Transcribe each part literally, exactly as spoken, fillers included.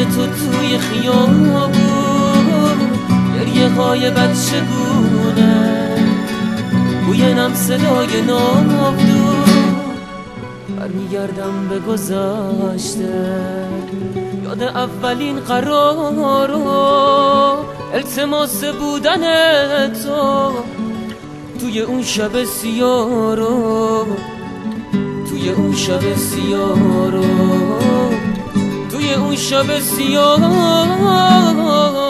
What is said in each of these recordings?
تو توی خیابون، گریه های بچگونه، بوی نم صدای ناودون. برمیگردم به گذشته، یاد اولین قرار و التماس بودن تو توی اون شب سیاه رو، توی اون شب سیاه رو، توی اون شب سیاه.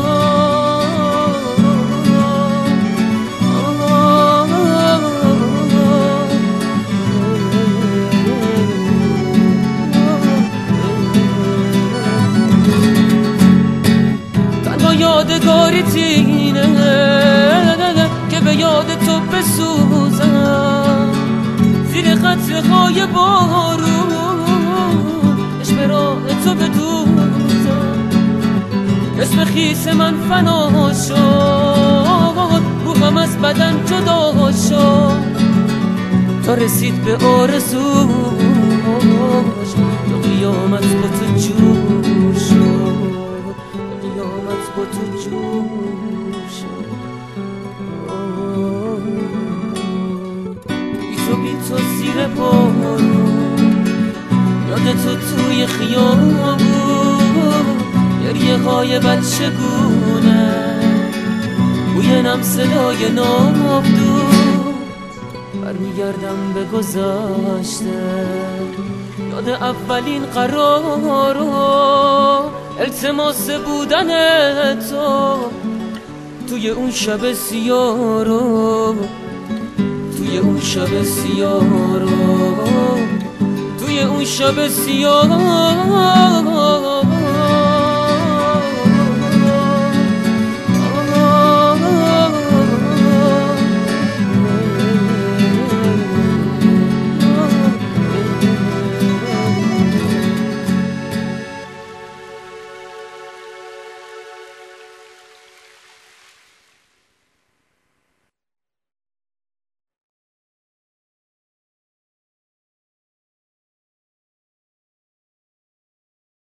یادگاری تینه که به یاد تو بسوزم، زیر قطره‌های بارون عشق راه تو بدوزم. اسم خیس من فنا شد، روحم از بدن جدا شد، تا رسید به آرزوش، تا قیامت با تو جور شد، با تو جور شد. بی تو بی تو زیر بارون، یاد تو توی خیابون، گریه های بچگونه، بوی نم صدای ناودون. برمیگردم به گذشته، یاد اولین قرار و التماس بودن تو توی اون شب سیاه رو، توی اون شب سیاه رو، توی اون شب سیاه.